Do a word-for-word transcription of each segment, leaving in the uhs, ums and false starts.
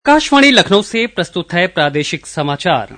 आकाशवाणी लखनऊ से प्रस्तुत है प्रादेशिक समाचार।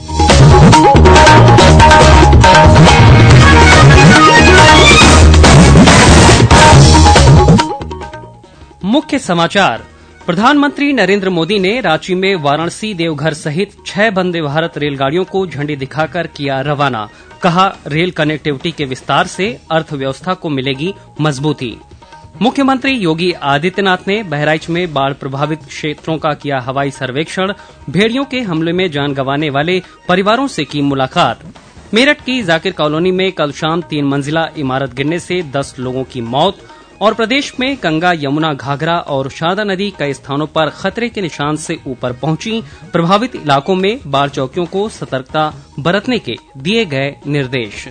मुख्य समाचार। प्रधानमंत्री नरेंद्र मोदी ने रांची में वाराणसी देवघर सहित छह वंदे भारत रेलगाड़ियों को झंडी दिखाकर किया रवाना। कहा, रेल कनेक्टिविटी के विस्तार से अर्थव्यवस्था को मिलेगी मजबूती। मुख्यमंत्री योगी आदित्यनाथ ने बहराइच में बाढ़ प्रभावित क्षेत्रों का किया हवाई सर्वेक्षण। भेड़ियों के हमले में जान गंवाने वाले परिवारों से की मुलाकात। मेरठ की जाकिर कॉलोनी में कल शाम तीन मंजिला इमारत गिरने से दस लोगों की मौत। और प्रदेश में गंगा, यमुना, घाघरा और शारदा नदी कई स्थानों पर खतरे के निशान से ऊपर पहुंची। प्रभावित इलाकों में बाढ़ चौकियों को सतर्कता बरतने के दिए गए निर्देश।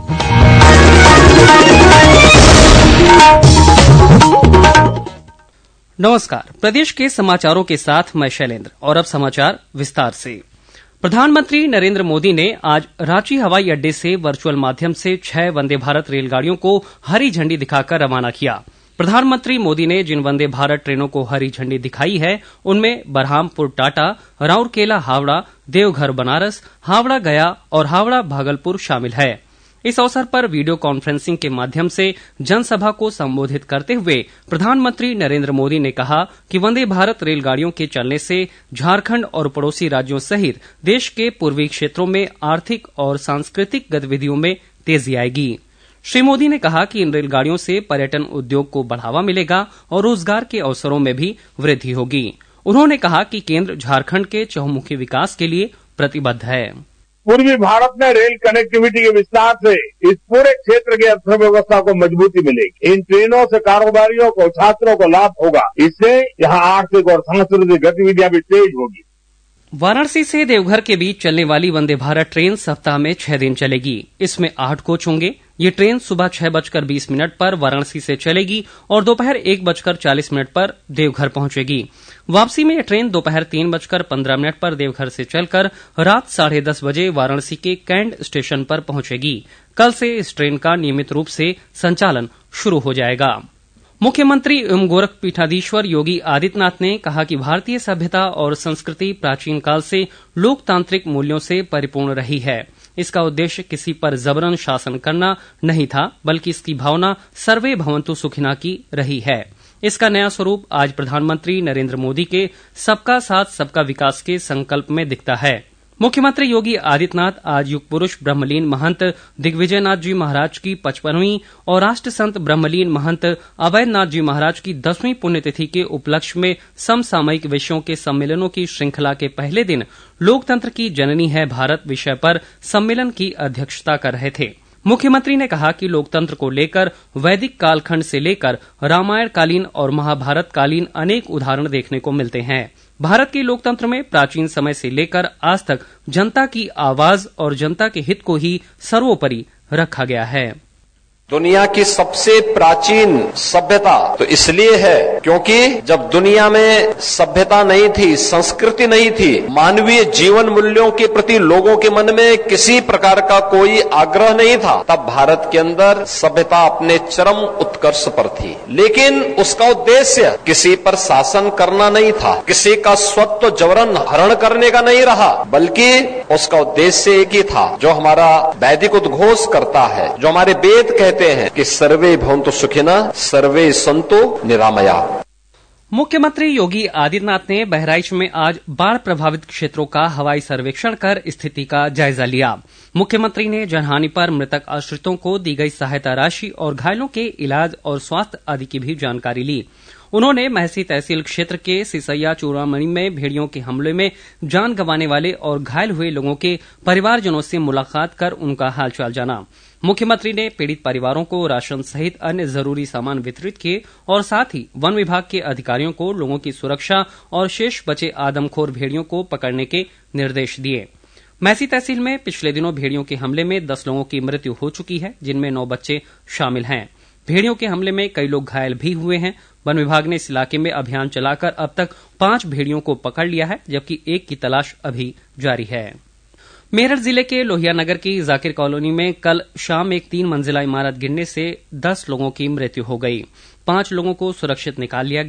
नमस्कार, प्रदेश के समाचारों के साथ मैं शैलेंद्र और अब समाचार विस्तार से। प्रधानमंत्री नरेंद्र मोदी ने आज रांची हवाई अड्डे से वर्चुअल माध्यम से छह वंदे भारत रेलगाड़ियों को हरी झंडी दिखाकर रवाना किया। प्रधानमंत्री मोदी ने जिन वंदे भारत ट्रेनों को हरी झंडी दिखाई है उनमें बरहामपुर टाटा, राउरकेला हावड़ा, देवघर बनारस, हावड़ा गया और हावड़ा भागलपुर शामिल है। इस अवसर पर वीडियो कॉन्फ्रेंसिंग के माध्यम से जनसभा को संबोधित करते हुए प्रधानमंत्री नरेंद्र मोदी ने कहा कि वंदे भारत रेलगाड़ियों के चलने से झारखंड और पड़ोसी राज्यों सहित देश के पूर्वी क्षेत्रों में आर्थिक और सांस्कृतिक गतिविधियों में तेजी आएगी। श्री मोदी ने कहा कि इन रेलगाड़ियों से पर्यटन उद्योग को बढ़ावा मिलेगा और रोजगार के अवसरों में भी वृद्धि होगी। उन्होंने कहा कि केंद्र झारखंड के चहुमुखी विकास के लिए प्रतिबद्ध है। पूर्वी भारत में रेल कनेक्टिविटी के विस्तार से इस पूरे क्षेत्र की अर्थव्यवस्था को मजबूती मिलेगी। इन ट्रेनों से कारोबारियों को, छात्रों को लाभ होगा। इससे यहाँ आर्थिक और सांस्कृतिक गतिविधियां भी तेज होगी। वाराणसी से देवघर के बीच चलने वाली वंदे भारत ट्रेन सप्ताह में छह दिन चलेगी। इसमें आठ कोच होंगे। ये ट्रेन सुबह छह बजकर बीस मिनट पर वाराणसी से चलेगी और दोपहर एक बजकर चालीस मिनट पर देवघर पहुंचेगी। वापसी में यह ट्रेन दोपहर तीन बजकर पंद्रह मिनट पर देवघर से चलकर रात साढ़े दस बजे वाराणसी के कैंट स्टेशन पर पहुंचेगी। कल से इस ट्रेन का नियमित रूप से संचालन शुरू हो जाएगा। मुख्यमंत्री एवं गोरखपीठाधीश्वर योगी आदित्यनाथ ने कहा कि भारतीय सभ्यता और संस्कृति प्राचीन काल से लोकतांत्रिक मूल्यों से परिपूर्ण रही है। इसका उद्देश्य किसी पर जबरन शासन करना नहीं था, बल्कि इसकी भावना सर्वे भवन्तु सुखिना की रही है। इसका नया स्वरूप आज प्रधानमंत्री नरेंद्र मोदी के सबका साथ सबका विकास के संकल्प में दिखता है। मुख्यमंत्री योगी आदित्यनाथ आज युग पुरुष ब्रह्मलीन महंत दिग्विजयनाथ जी महाराज की पचपनवीं और राष्ट्र संत ब्रह्मलीन महंत अवैधनाथ जी महाराज की दसवीं पुण्यतिथि के उपलक्ष्य में समसामयिक विषयों के सम्मेलनों की श्रृंखला के पहले दिन लोकतंत्र की जननी है भारत विषय पर सम्मेलन की अध्यक्षता कर रहे थे। मुख्यमंत्री ने कहा कि लोकतंत्र को लेकर वैदिक कालखंड से लेकर रामायण कालीन और महाभारत कालीन अनेक उदाहरण देखने को मिलते हैं। भारत के लोकतंत्र में प्राचीन समय से लेकर आज तक जनता की आवाज और जनता के हित को ही सर्वोपरि रखा गया है। दुनिया की सबसे प्राचीन सभ्यता तो इसलिए है क्योंकि जब दुनिया में सभ्यता नहीं थी, संस्कृति नहीं थी, मानवीय जीवन मूल्यों के प्रति लोगों के मन में किसी प्रकार का कोई आग्रह नहीं था, तब भारत के अंदर सभ्यता अपने चरम उत्कर्ष पर थी। लेकिन उसका उद्देश्य किसी पर शासन करना नहीं था, किसी का स्वत्व जबरन हरण करने का नहीं रहा, बल्कि उसका उद्देश्य एक ही था जो हमारा वैदिक उद्घोष करता है, जो हमारे वेद कहते हैं कि सर्वे भवन्तु सुखिनः सर्वे सन्तु निरामया। मुख्यमंत्री योगी आदित्यनाथ ने बहराइच में आज बाढ़ प्रभावित क्षेत्रों का हवाई सर्वेक्षण कर स्थिति का जायजा लिया। मुख्यमंत्री ने जनहानि पर मृतक आश्रितों को दी गई सहायता राशि और घायलों के इलाज और स्वास्थ्य आदि की भी जानकारी ली। उन्होंने महसी तहसील क्षेत्र के सिसैया चूड़ामणि में भेड़ियों के हमले में जान गंवाने वाले और घायल हुए लोगों के परिवारजनों से मुलाकात कर उनका हालचाल जाना। मुख्यमंत्री ने पीड़ित परिवारों को राशन सहित अन्य जरूरी सामान वितरित किए और साथ ही वन विभाग के अधिकारियों को लोगों की सुरक्षा और शेष बचे आदमखोर भेड़ियों को पकड़ने के निर्देश दिए। महसी तहसील में पिछले दिनों भेड़ियों के हमले में दस लोगों की मृत्यु हो चुकी है, जिनमें नौ बच्चे शामिल हैं। भेड़ियों के हमले में कई लोग घायल भी हुए हैं। वन विभाग ने इस इलाके में अभियान चलाकर अब तक पांच भेड़ियों को पकड़ लिया है, जबकि एक की तलाश अभी जारी है। मेरठ जिले के लोहिया नगर की जाकिर कॉलोनी में कल शाम एक तीन मंजिला इमारत गिरने से दस लोगों की मृत्यु हो गई। पांच लोगों को सुरक्षित निकाल लिया गया है।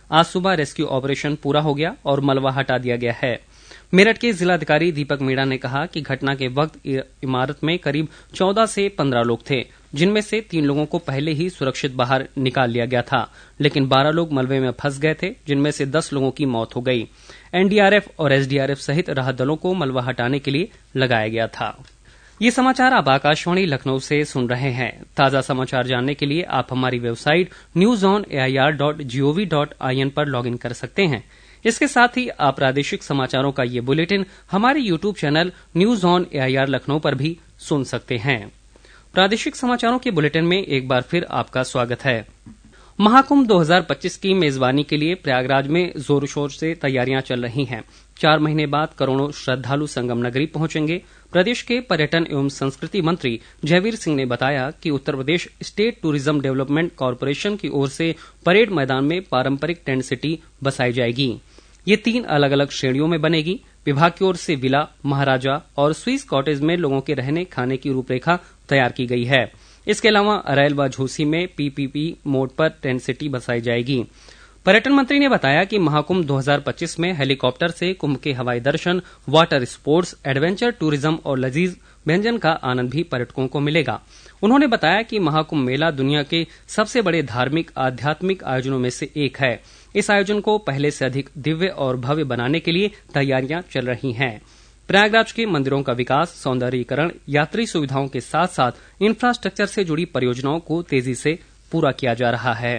आज सुबह रेस्क्यू ऑपरेशन पूरा हो गया और मलबा हटा दिया गया है। मेरठ के जिलाधिकारी दीपक मीणा ने कहा कि घटना के वक्त इमारत में करीब चौदह से पंद्रह लोग थे, जिनमें से तीन लोगों को पहले ही सुरक्षित बाहर निकाल लिया गया था, लेकिन बारह लोग मलबे में फंस गए थे, जिनमें से दस लोगों की मौत हो गई। एनडीआरएफ और एसडीआरएफ सहित राहत दलों को मलबा हटाने के लिए लगाया गया था। ये समाचार आप आकाशवाणी लखनऊ से सुन रहे हैं। ताजा समाचार जानने के लिए आप हमारी website news on AIR dot gov dot IN पर लॉग इन कर सकते हैं। इसके साथ ही आप प्रादेशिक समाचारों का ये बुलेटिन हमारे YouTube channel news on AIR Lucknow पर भी सुन सकते हैं। प्रादेशिक समाचारों के बुलेटिन में एक बार फिर आपका स्वागत है। महाकुंभ दो हज़ार पच्चीस की मेजबानी के लिए प्रयागराज में जोर शोर से तैयारियां चल रही हैं। चार महीने बाद करोड़ों श्रद्धालु संगम नगरी पहुंचेंगे। प्रदेश के पर्यटन एवं संस्कृति मंत्री जयवीर सिंह ने बताया कि Uttar Pradesh state tourism development corporation की ओर से परेड मैदान में पारंपरिक टेंट सिटी बसाई जाएगी। ये तीन अलग अलग श्रेणियों में बनेगी। विभाग की ओर से विला, महाराजा और स्विस कॉटेज में लोगों के रहने खाने की रूपरेखा तैयार की गई है। इसके अलावा अरैल व झूसी में पीपीपी मोड पर टेंट सिटी बसाई जाएगी। पर्यटन मंत्री ने बताया कि महाकुंभ दो हज़ार पच्चीस में हेलीकॉप्टर से कुंभ के हवाई दर्शन, वाटर स्पोर्ट्स, एडवेंचर टूरिज्म और लजीज व्यंजन का आनंद भी पर्यटकों को मिलेगा। उन्होंने बताया कि महाकुंभ मेला दुनिया के सबसे बड़े धार्मिक आध्यात्मिक आयोजनों में से एक है। इस आयोजन को पहले से अधिक दिव्य और भव्य बनाने के लिए तैयारियां चल रही हैं। प्रयागराज के मंदिरों का विकास, सौंदर्यीकरण, यात्री सुविधाओं के साथ साथ इंफ्रास्ट्रक्चर से जुड़ी परियोजनाओं को तेजी से पूरा किया जा रहा है।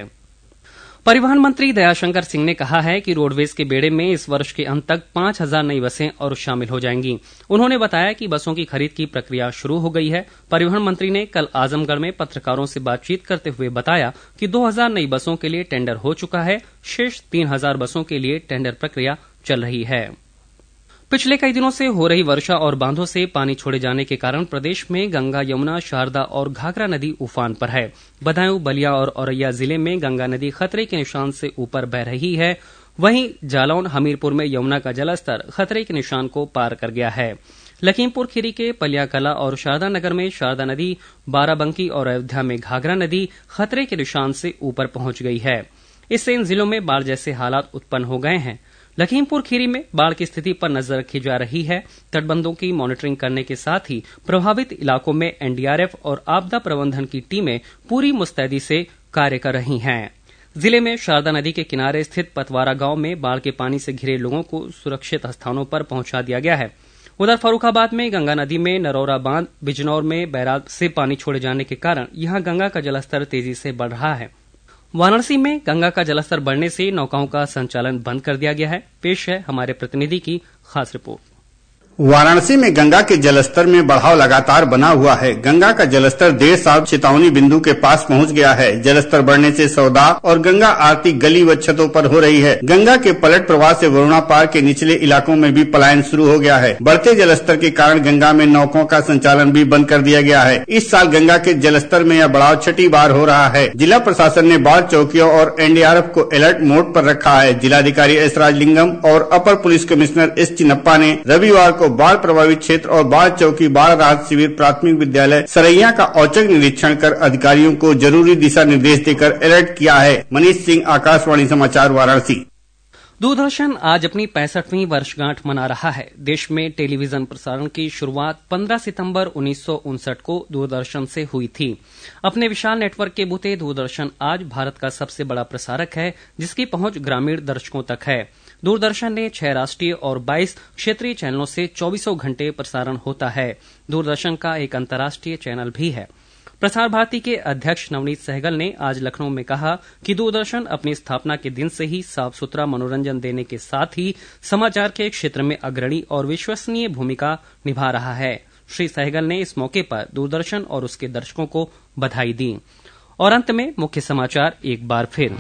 परिवहन मंत्री दयाशंकर सिंह ने कहा है कि रोडवेज के बेड़े में इस वर्ष के अंत तक पांच हजार नई बसें और शामिल हो जाएंगी। उन्होंने बताया कि बसों की खरीद की प्रक्रिया शुरू हो गई है। परिवहन मंत्री ने कल आजमगढ़ में पत्रकारों से बातचीत करते हुए बताया कि दो हजार नई बसों के लिए टेंडर हो चुका है। शेष तीन हजार बसों के लिए टेंडर प्रक्रिया चल रही है। पिछले कई दिनों से हो रही वर्षा और बांधों से पानी छोड़े जाने के कारण प्रदेश में गंगा, यमुना, शारदा और घाघरा नदी उफान पर है। बदायूं, बलिया और औरैया जिले में गंगा नदी खतरे के निशान से ऊपर बह रही है। वहीं जालौन, हमीरपुर में यमुना का जलस्तर खतरे के निशान को पार कर गया है। लखीमपुर खीरी के पलियाकला और शारदा नगर में शारदा नदी, बाराबंकी और अयोध्या में घाघरा नदी खतरे के निशान से ऊपर पहुंच गई है। इससे इन जिलों में बाढ़ जैसे हालात उत्पन्न हो गए हैं। लखीमपुर खीरी में बाढ़ की स्थिति पर नजर रखी जा रही है। तटबंधों की मॉनिटरिंग करने के साथ ही प्रभावित इलाकों में एनडीआरएफ और आपदा प्रबंधन की टीमें पूरी मुस्तैदी से कार्य कर रही हैं। जिले में शारदा नदी के किनारे स्थित पतवारा गांव में बाढ़ के पानी से घिरे लोगों को सुरक्षित स्थानों पर पहुंचा दिया गया है। उधर फर्रुखाबाद में गंगा नदी में नरौरा बांध, बिजनौर में बैराज से पानी छोड़े जाने के कारण यहां गंगा का जलस्तर तेजी से बढ़ रहा है। वाराणसी में गंगा का जलस्तर बढ़ने से नौकाओं का संचालन बंद कर दिया गया है। पेश है हमारे प्रतिनिधि की खास रिपोर्ट। वाराणसी में गंगा के जलस्तर में बढ़ाव लगातार बना हुआ है। गंगा का जलस्तर देर शाम चेतावनी बिंदु के पास पहुंच गया है। जलस्तर बढ़ने से सौदा और गंगा आरती गली व छतों पर हो रही है। गंगा के पलट प्रवाह से वरुणा पार के निचले इलाकों में भी पलायन शुरू हो गया है। बढ़ते जलस्तर के कारण गंगा में नौकाओं का संचालन भी बंद कर दिया गया है। इस साल गंगा के जलस्तर में यह बढ़ाव छठी बार हो रहा है। जिला प्रशासन ने बाढ़ चौकियों और एनडीआरएफ को अलर्ट मोड पर रखा है। जिलाधिकारी एस राजलिंगम और अपर पुलिस कमिश्नर एस चिन्नप्पा ने रविवार को बाढ़ प्रभावित क्षेत्र और बाढ़ चौकी, बाढ़ राहत शिविर, प्राथमिक विद्यालय सरैया का औचक निरीक्षण कर अधिकारियों को जरूरी दिशा निर्देश देकर अलर्ट किया है। मनीष सिंह, आकाशवाणी समाचार, वाराणसी। दूरदर्शन आज अपनी पैंसठवीं वर्षगांठ मना रहा है। देश में टेलीविजन प्रसारण की शुरुआत पंद्रह सितंबर उन्नीस सौ उनसठ को दूरदर्शन से हुई थी। अपने विशाल नेटवर्क के बूते दूरदर्शन आज भारत का सबसे बड़ा प्रसारक है, जिसकी पहुंच ग्रामीण दर्शकों तक है। दूरदर्शन ने छह राष्ट्रीय और बाईस क्षेत्रीय चैनलों से चौबीसों घंटे प्रसारण होता है। दूरदर्शन का एक अंतर्राष्ट्रीय चैनल भी है। प्रसार भारती के अध्यक्ष नवनीत सहगल ने आज लखनऊ में कहा कि दूरदर्शन अपनी स्थापना के दिन से ही साफ सुथरा मनोरंजन देने के साथ ही समाचार के क्षेत्र में अग्रणी और विश्वसनीय भूमिका निभा रहा है। श्री सहगल ने इस मौके पर दूरदर्शन और उसके दर्शकों को बधाई दी। और अंत में मुख्य समाचार एक बार फिर।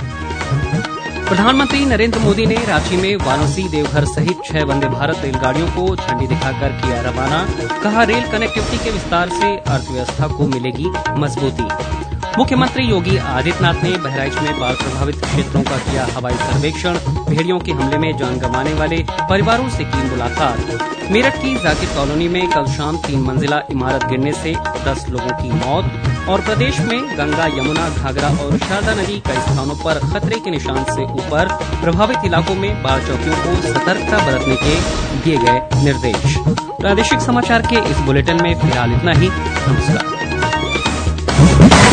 प्रधानमंत्री नरेंद्र मोदी ने रांची में वाराणसी, देवघर सहित छह वंदे भारत रेलगाड़ियों को झंडी दिखाकर किया रवाना। कहा, रेल कनेक्टिविटी के विस्तार से अर्थव्यवस्था को मिलेगी मजबूती। मुख्यमंत्री योगी आदित्यनाथ ने बहराइच में बाढ़ प्रभावित क्षेत्रों का किया हवाई सर्वेक्षण। भेड़ियों के हमले में जान गंवाने वाले परिवारों से की मुलाकात। मेरठ की जाकिर कॉलोनी में कल शाम तीन मंजिला इमारत गिरने से दस लोगों की मौत। और प्रदेश में गंगा, यमुना, घाघरा और शारदा नदी कई स्थानों पर खतरे के निशान से ऊपर। प्रभावित इलाकों में बाढ़ चौकियों को सतर्कता बरतने के दिए गए निर्देश। प्रादेशिक समाचार के इस बुलेटिन में फिलहाल इतना ही। नमस्कार।